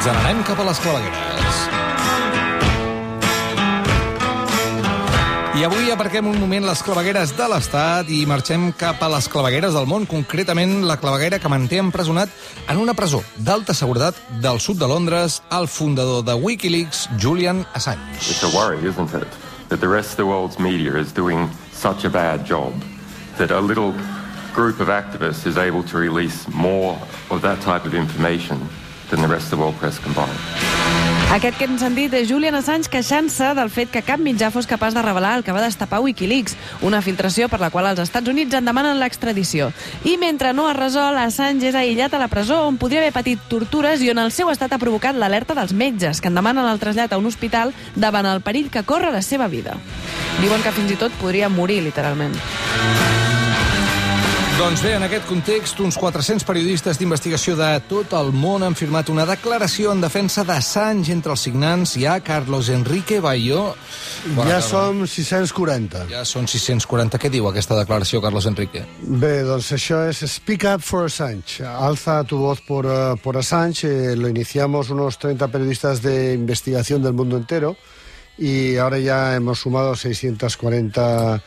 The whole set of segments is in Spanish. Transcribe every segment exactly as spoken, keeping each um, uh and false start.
n'anem cap a les clavegueres. I avui aparquem un moment les clavegueres de l'Estat i marxem cap a les clavegueres del món, concretament la claveguera que manté empresonat en una presó d'alta seguretat del sud de Londres el fundador de Wikileaks, Julian Assange. It's a worry, isn't it? That the rest of the world's media is doing such a bad job that a little group of activists is able to release more of that type of information than the rest of the world press combined. Aquest que hem sentit és Julian Assange queixant-se del fet que cap mitjà fos capaç de revelar el que va destapar Wikileaks, una filtració per la qual els Estats Units en demanen l'extradició. I mentre no es resol, Assange és aïllat a la presó on podria haver patit tortures i on el seu estat ha provocat l'alerta dels metges, que en demanen el trasllat a un hospital davant el perill que corre la seva vida. Diuen que fins i tot podria morir, literalment. Doncs bé, en aquest context, uns quatre-cents periodistes d'investigació de tot el món han firmat una declaració en defensa d'Assange. Entre els signants hi ha Carlos Enrique Bayó. Ja som sis-cents quaranta. Ja són sis-cents quaranta. Què diu aquesta declaració, Carlos Enrique? Bé, doncs això és Speak Up for Assange. Alza tu voz por, uh, por Assange. Eh, lo iniciamos unos treinta periodistas de investigación del mundo entero y ahora ya hemos sumado seiscientas cuarenta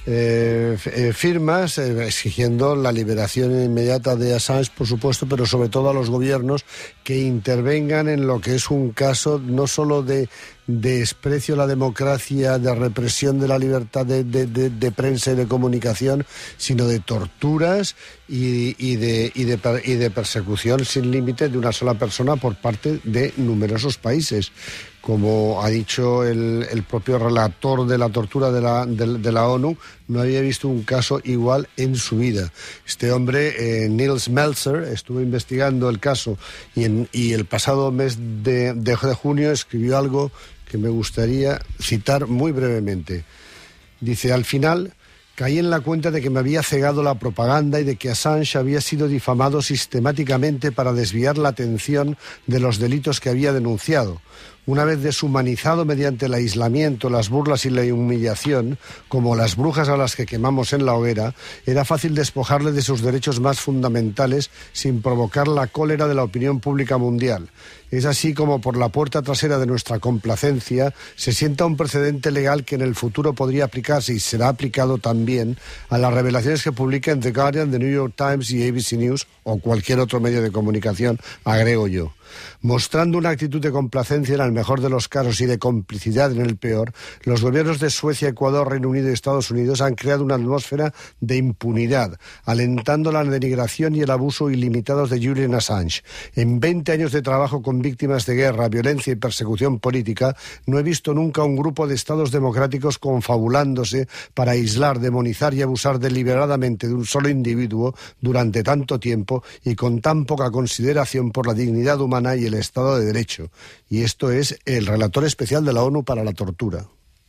Eh, eh, firmas eh, exigiendo la liberación inmediata de Assange, por supuesto, pero sobre todo a los gobiernos que intervengan en lo que es un caso no solo de de desprecio a la democracia, de represión de la libertad de, de, de, de prensa y de comunicación, sino de torturas y, y, de, y, de, y de persecución sin límite de una sola persona por parte de numerosos países. Como ha dicho el, el propio relator de la tortura de la, de, de la ONU, no había visto un caso igual en su vida. Este hombre, eh, Nils Melzer, estuvo investigando el caso y, en, y el pasado mes de, de, de junio escribió algo que me gustaría citar muy brevemente. Dice, al final caí en la cuenta de que me había cegado la propaganda y de que Assange había sido difamado sistemáticamente para desviar la atención de los delitos que había denunciado. Una vez deshumanizado mediante el aislamiento, las burlas y la humillación, como las brujas a las que quemamos en la hoguera, era fácil despojarle de sus derechos más fundamentales sin provocar la cólera de la opinión pública mundial. Es así como por la puerta trasera de nuestra complacencia se sienta un precedente legal que en el futuro podría aplicarse y será aplicado también a las revelaciones que publiquen The Guardian, The New York Times y A B C News o cualquier otro medio de comunicación, agrego yo. Mostrando una actitud de complacencia en el mejor de los casos y de complicidad en el peor, los gobiernos de Suecia, Ecuador, Reino Unido y Estados Unidos han creado una atmósfera de impunidad, alentando la denigración y el abuso ilimitados de Julian Assange. En veinte años de trabajo con víctimas de guerra, violencia y persecución política, no he visto nunca un grupo de estados democráticos confabulándose para aislar, demonizar y abusar deliberadamente de un solo individuo durante tanto tiempo y con tan poca consideración por la dignidad humana y el Estado de Derecho. Y esto es el relator especial de la ONU para la tortura.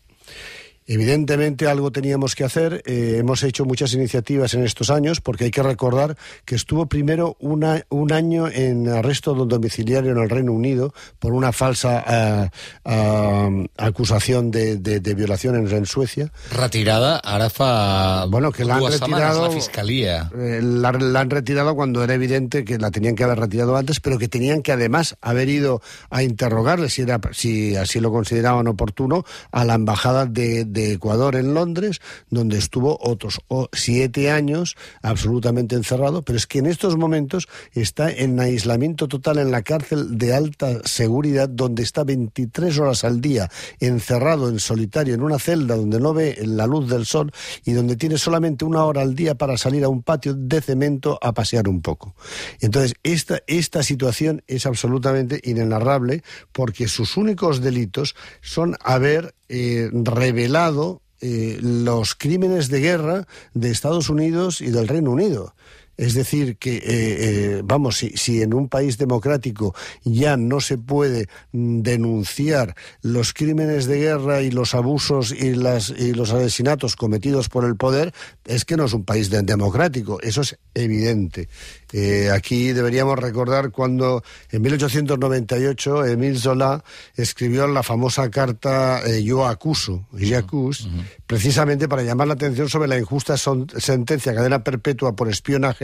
Evidentemente algo teníamos que hacer, eh, hemos hecho muchas iniciativas en estos años, porque hay que recordar que estuvo primero una, un año en arresto domiciliario en el Reino Unido por una falsa uh, uh, acusación de, de, de violación en, en Suecia. Retirada ara fa bueno, que la han retirado, la Fiscalía. Eh, la, la han retirado cuando era evidente que la tenían que haber retirado antes, pero que tenían que además haber ido a interrogarle, si, era, si así lo consideraban oportuno, a la embajada de, de de Ecuador en Londres, donde estuvo otros oh, siete años absolutamente encerrado, pero es que en estos momentos está en aislamiento total en la cárcel de alta seguridad, donde está veintitrés horas al día encerrado en solitario en una celda donde no ve la luz del sol y donde tiene solamente una hora al día para salir a un patio de cemento a pasear un poco. Entonces, esta, esta situación es absolutamente inenarrable, porque sus únicos delitos son haber Eh, revelado eh, los crímenes de guerra de Estados Unidos y del Reino Unido. Es decir, que, eh, eh, vamos, si, si en un país democrático ya no se puede denunciar los crímenes de guerra y los abusos y, las, y los asesinatos cometidos por el poder, es que no es un país de, democrático. Eso es evidente. Eh, aquí deberíamos recordar cuando en mil ochocientos noventa y ocho Émile Zola escribió la famosa carta eh, Yo acuso, J'accuse, uh-huh. precisamente para llamar la atención sobre la injusta son, sentencia cadena perpetua por espionaje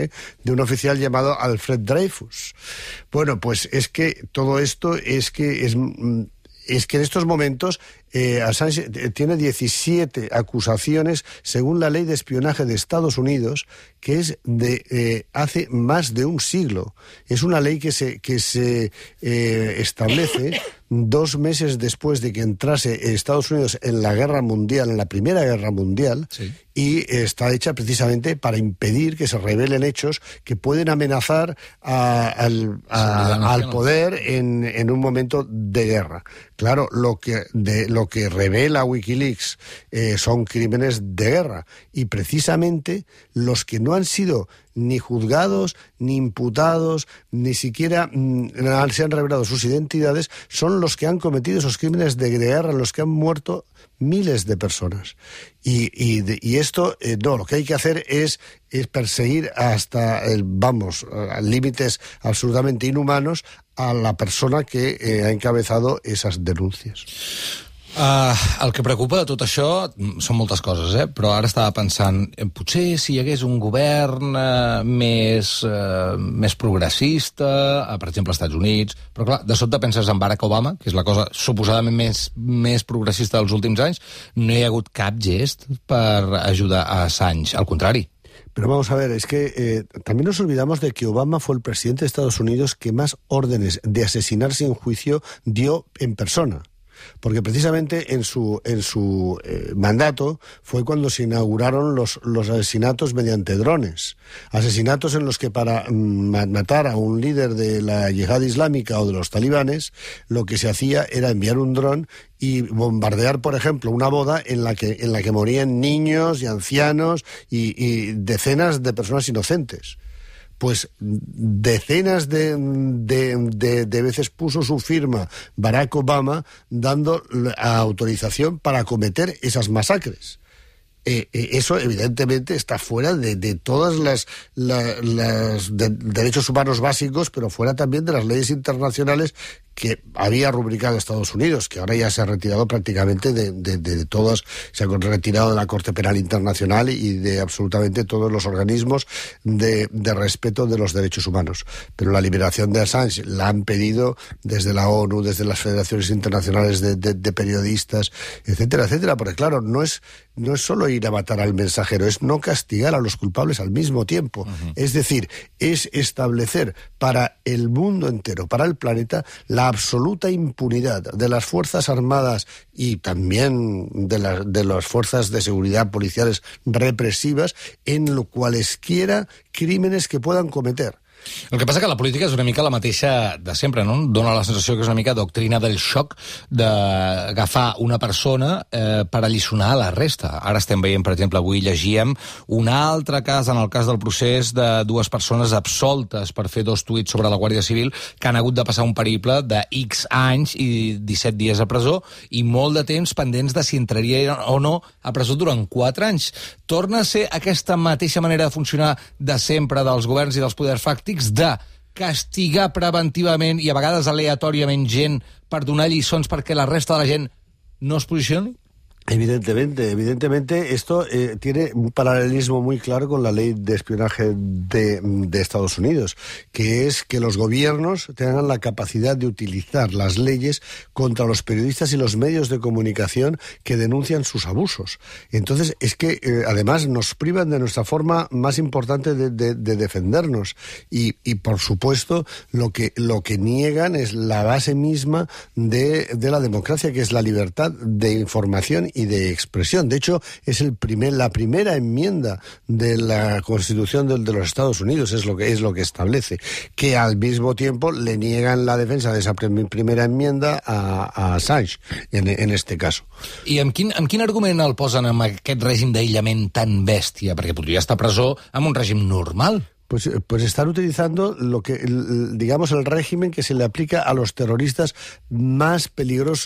espionaje de un oficial llamado Alfred Dreyfus. Bueno, pues es que todo esto es que es, es que en estos momentos Eh, Assange tiene diecisiete acusaciones según la ley de espionaje de Estados Unidos, que es de eh, hace más de un siglo. Es una ley que se, que se eh, establece dos meses después de que entrase Estados Unidos en la guerra mundial, en la Primera Guerra Mundial, sí. Y está hecha precisamente para impedir que se revelen hechos que pueden amenazar a, al, a, al poder en, en un momento de guerra. Claro, lo que de lo que revela Wikileaks eh, son crímenes de guerra, y precisamente los que no han sido ni juzgados, ni imputados, ni siquiera mmm, se han revelado sus identidades, son los que han cometido esos crímenes de guerra, los que han muerto miles de personas. Y, y, de, y esto, eh, no, lo que hay que hacer es, es perseguir hasta, el, vamos, a límites absolutamente inhumanos a la persona que eh, ha encabezado esas denuncias. Uh, el que preocupa de tot això són moltes coses, eh? Però ara estava pensant, eh, potser si hi hagués un govern uh, més, uh, més progressista, uh, per exemple, als Estats Units, però clar, de sobte penses en Barack Obama, que és la cosa suposadament més, més progressista dels últims anys, no hi ha hagut cap gest per ajudar a Assange, al contrari. Pero vamos a ver, es que eh, también nos olvidamos de que Obama fue el presidente de Estados Unidos que más órdenes de asesinar sin juicio dio en persona. Porque precisamente en su en su eh, mandato fue cuando se inauguraron los, los asesinatos mediante drones. Asesinatos en los que para mm, matar a un líder de la yihad islámica o de los talibanes, lo que se hacía era enviar un dron y bombardear, por ejemplo, una boda en la que, en la que morían niños y ancianos y, y decenas de personas inocentes. Pues decenas de, de, de, de veces puso su firma Barack Obama dando autorización para cometer esas masacres. Eh, eh, eso evidentemente está fuera de, de todas las, la, las de, derechos humanos básicos, pero fuera también de las leyes internacionales que había rubricado Estados Unidos, que ahora ya se ha retirado prácticamente de, de, de, de todas, se ha retirado de la Corte Penal Internacional y de absolutamente todos los organismos de, de respeto de los derechos humanos. Pero la liberación de Assange la han pedido desde la ONU, desde las federaciones internacionales de, de, de periodistas, etcétera, etcétera, porque claro, no es, no es solo ir a matar al mensajero, es no castigar a los culpables al mismo tiempo. Uh-huh. Es decir, es establecer para el mundo entero, para el planeta, la absoluta impunidad de las Fuerzas Armadas y también de, la, de las fuerzas de seguridad policiales represivas en lo cualesquiera crímenes que puedan cometer. El que passa que la política és una mica la mateixa de sempre, no? Dóna la sensació que és una mica doctrina del xoc d'agafar una persona eh, per alliçonar a la resta. Ara estem veient, per exemple, avui llegíem un altre cas, en el cas del procés de dues persones absoltes per fer dos tuits sobre la Guàrdia Civil que han hagut de passar un periple de X anys i disset dies a presó i molt de temps pendents de si entraria o no a presó durant quatre anys. Torna a ser aquesta mateixa manera de funcionar de sempre dels governs i dels poders fàctics de castigar preventivament i a vegades aleatòriament gent per donar lliçons perquè la resta de la gent no es posicioni? Evidentemente, evidentemente esto eh, tiene un paralelismo muy claro con la ley de espionaje de, de Estados Unidos, que es que los gobiernos tengan la capacidad de utilizar las leyes contra los periodistas y los medios de comunicación que denuncian sus abusos. Entonces, es que eh, además nos privan de nuestra forma más importante de, de, de defendernos y, y, por supuesto, lo que, lo que niegan es la base misma de, de la democracia, que es la libertad de información y de expresión. De hecho, es el primer, la primera enmienda de la Constitución de, de los Estados Unidos, es lo que es lo que establece, que al mismo tiempo le niegan la defensa de esa prim, primera enmienda a, a Assange, en, en este caso. I amb quin, amb quin argument el posen amb aquest règim d'aïllament tan bèstia? Perquè podria estar a presó amb un règim normal. Pues, pues están utilizando lo que, digamos, el régimen que se le aplica a los terroristas más peligrosos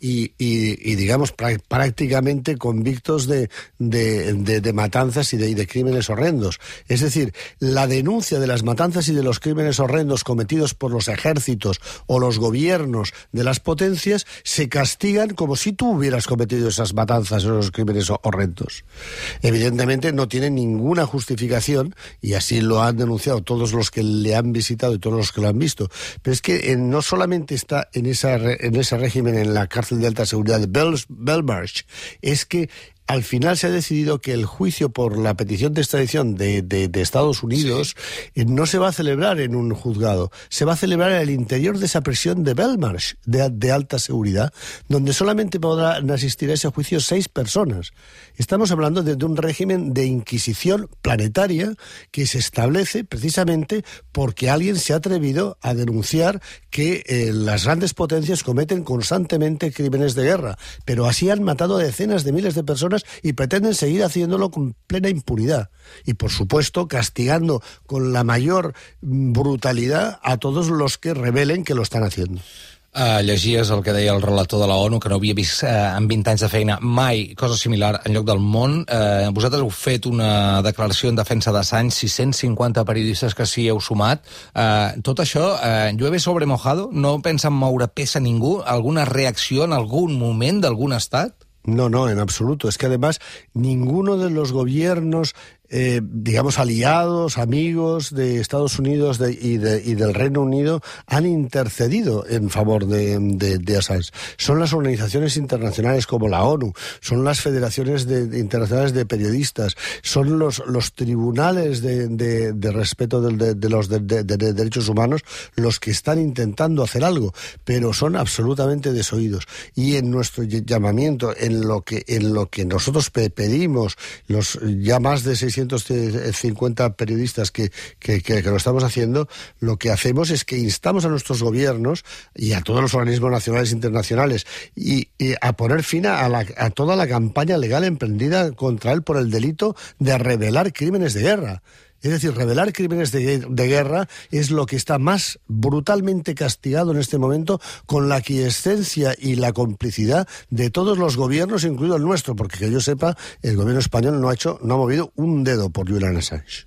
y, y, y digamos, prácticamente convictos de, de, de, de matanzas y de, y de crímenes horrendos. Es decir, la denuncia de las matanzas y de los crímenes horrendos cometidos por los ejércitos o los gobiernos de las potencias se castigan como si tú hubieras cometido esas matanzas o esos crímenes horrendos. Evidentemente no tiene ninguna justificación, y así lo han denunciado todos los que le han visitado y todos los que lo han visto. Pero es que eh, no solamente está en, esa, en ese régimen en la cárcel de alta seguridad de Belmarsh, es que al final se ha decidido que el juicio por la petición de extradición de, de, de Estados Unidos sí. no se va a celebrar en un juzgado, se va a celebrar en el interior de esa prisión de Belmarsh, de, de alta seguridad, donde solamente podrán asistir a ese juicio seis personas. Estamos hablando de, de un régimen de inquisición planetaria que se establece precisamente porque alguien se ha atrevido a denunciar que eh, las grandes potencias cometen constantemente crímenes de guerra, pero así han matado a decenas de miles de personas y pretenden seguir haciéndolo con plena impunidad. Y, por supuesto, castigando con la mayor brutalidad a todos los que revelen que lo están haciendo. Uh, llegies el que deia el relator de la ONU, que no havia vist uh, en vint anys de feina mai cosa similar enlloc del món. Uh, vosaltres heu fet una declaració en defensa d'Assange, sis-cents cinquanta periodistes que s'hi heu sumat. Uh, tot això, uh, llueve sobre mojado? No pensen moure peça ningú? Alguna reacció en algun moment d'algun estat? No, no, en absoluto. Es que además ninguno de los gobiernos, eh, digamos, aliados, amigos de Estados Unidos de, y, de, y del Reino Unido han intercedido en favor de, de, de Assange. Son las organizaciones internacionales como la ONU, son las federaciones de, de internacionales de periodistas, son los, los tribunales de, de, de respeto de, de, de los de, de, de derechos humanos los que están intentando hacer algo, pero son absolutamente desoídos. Y en nuestro llamamiento, en lo que, en lo que nosotros pedimos, los ya más de seiscientos cincuenta periodistas que, que, que, que lo estamos haciendo, lo que hacemos es que instamos a nuestros gobiernos y a todos los organismos nacionales e internacionales y, y a poner fin a, la, a toda la campaña legal emprendida contra él por el delito de revelar crímenes de guerra. Es decir, revelar crímenes de, de guerra es lo que está más brutalmente castigado en este momento, con la aquiescencia y la complicidad de todos los gobiernos, incluido el nuestro, porque que yo sepa, el gobierno español no ha hecho, no ha movido un dedo por Julian Assange.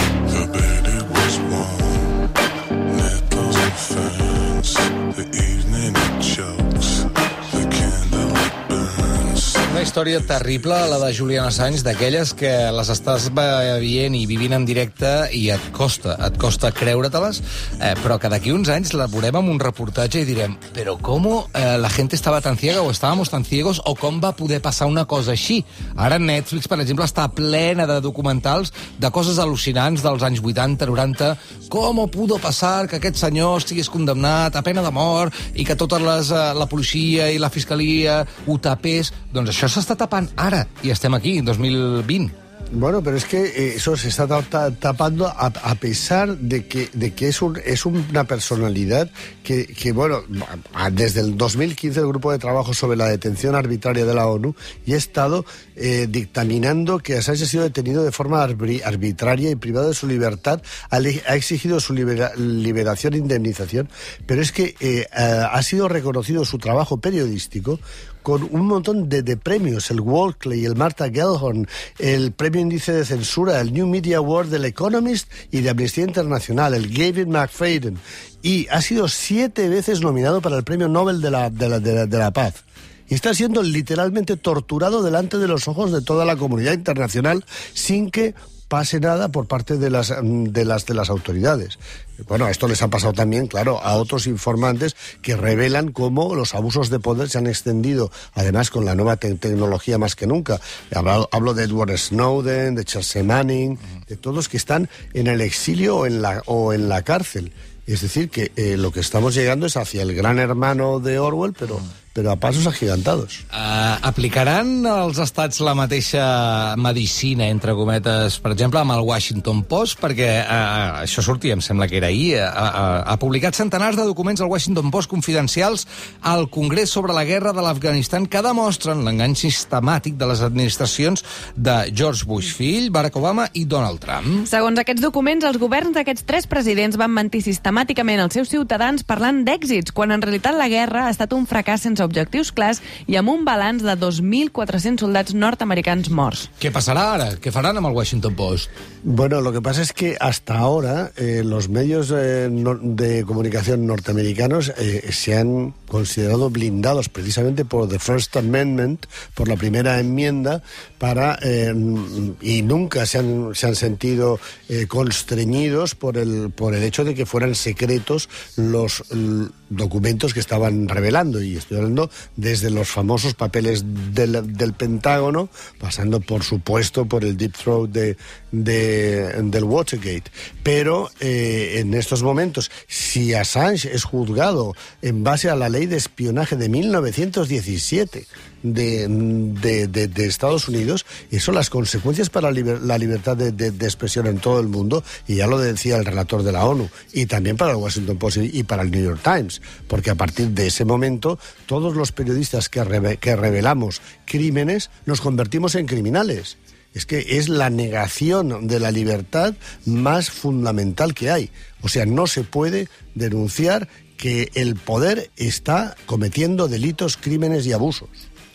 Una història terrible, la de Julian Assange, d'aquelles que les estàs veient i vivint en directe i et costa, et costa creure-te-les, eh, però que d'aquí uns anys la veurem en un reportatge i direm, però com eh, la gent estava tan ciega o estàvamos tan ciegos o com va poder passar una cosa així? Ara Netflix, per exemple, està plena de documentals de coses al·lucinants dels anys vuitanta, noranta, com pudo passar que aquest senyor estigués condemnat a pena de mort i que tota les, la policia i la fiscalia ho tapés. Doncs això s'està tapant ara, i estem aquí, en dos mil vint. Bueno, pero es que eh, eso se está tapando a, a pesar de que, de que es, un, es una personalidad que, que, bueno, desde el dos mil quince el Grupo de Trabajo sobre la Detención Arbitraria de la ONU y ha estado eh, dictaminando que Assange ha sido detenido de forma arbitraria y privado de su libertad, ha, ha exigido su libera, liberación e indemnización, pero es que eh, ha sido reconocido su trabajo periodístico con un montón de, de premios, el Walkley, el Martha Gellhorn, el Premio Índice de Censura, el New Media Award del Economist y de Amnistía Internacional, el Gavin McFadden, y ha sido siete veces nominado para el Premio Nobel de la, de la, de la, de la Paz. Y está siendo literalmente torturado delante de los ojos de toda la comunidad internacional sin que pase nada por parte de las, de las, de las autoridades. Bueno, esto les ha pasado también, claro, a otros informantes que revelan cómo los abusos de poder se han extendido, además con la nueva te tecnología más que nunca. Hablo, hablo de Edward Snowden, de Chelsea Manning, de todos que están en el exilio o en la, o en la cárcel. Es decir, que eh, lo que estamos llegando es hacia el gran hermano de Orwell, pero, però a passos agigantados. Uh, aplicaran els estats la mateixa medicina, entre cometes, per exemple, amb el Washington Post? Perquè uh, això sortia, em sembla que era ahir. Uh, uh, ha publicat centenars de documents al Washington Post confidencials al Congrés sobre la guerra de l'Afganistan que demostren l'engany sistemàtic de les administracions de George Bush fill, Barack Obama i Donald Trump. Segons aquests documents, els governs d'aquests tres presidents van mentir sistemàticament als seus ciutadans parlant d'èxits, quan en realitat la guerra ha estat un fracàs sense sense objectius clars i amb un balanç de dos mil quatre-cents soldats nord-americans morts. ¿Qué pasará ahora? ¿Qué farán amb el Washington Post? Bueno, lo que pasa es que hasta ahora eh, los medios eh, no, de comunicación norteamericanos eh, se han considerado blindados precisamente por the First Amendment, por la primera enmienda, para eh, y nunca se han, se han sentido eh, constreñidos por el, por el hecho de que fueran secretos los l, documentos que estaban revelando, y estoy hablando desde los famosos papeles del, del Pentágono, pasando por supuesto por el deep throat de, de, del Watergate. Pero eh, en estos momentos, si Assange es juzgado en base a la ley de espionaje de mil novecientos diecisiete de, de, de, de Estados Unidos, eso, las consecuencias para liber, la libertad de, de, de expresión en todo el mundo, y ya lo decía el relator de la ONU, y también para el Washington Post y para el New York Times, porque a partir de ese momento todos los periodistas que, re, que revelamos crímenes nos convertimos en criminales. Es que es la negación de la libertad más fundamental que hay. O sea, no se puede denunciar que el poder está cometiendo delitos, crímenes i abusos.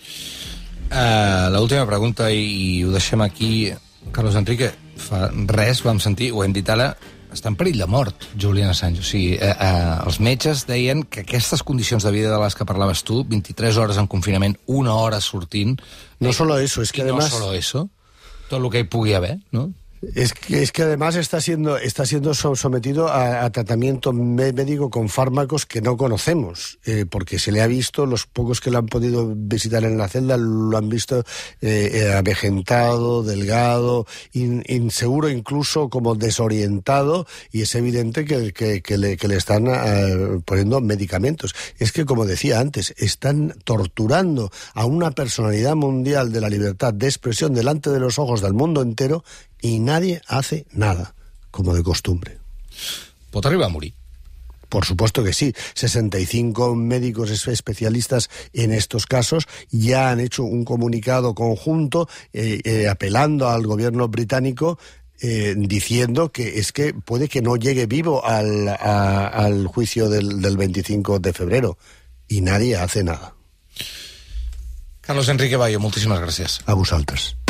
Uh, L'última pregunta, i, i ho deixem aquí. Carlos Enrique, fa res vam sentir, ho hem dit ara, està en perill de mort, Julian Assange. O sigui, eh, eh, els metges deien que aquestes condicions de vida de les que parlaves tu, vint-i-tres hores en confinament, una hora sortint... No eh, solo eso, es que además... no solo eso, tot el que hi pugui haver, no? Es que, es que además está siendo, está siendo sometido a, a tratamiento médico con fármacos que no conocemos, eh, porque se le ha visto, los pocos que lo han podido visitar en la celda lo han visto eh, avejentado, delgado, in, inseguro, incluso como desorientado, y es evidente que, que, que, le, que le están uh, poniendo medicamentos. Es que, como decía antes, están torturando a una personalidad mundial de la libertad de expresión delante de los ojos del mundo entero, y nadie hace nada, como de costumbre. ¿Pot arribar a morir? Por supuesto que sí. sesenta y cinco médicos especialistas en estos casos ya han hecho un comunicado conjunto eh, eh, apelando al gobierno británico, eh, diciendo que es que puede que no llegue vivo al, a, al juicio del, del veinticinco de febrero, y nadie hace nada. Carlos Enrique Bayo, moltíssimes gràcies. A vosaltres.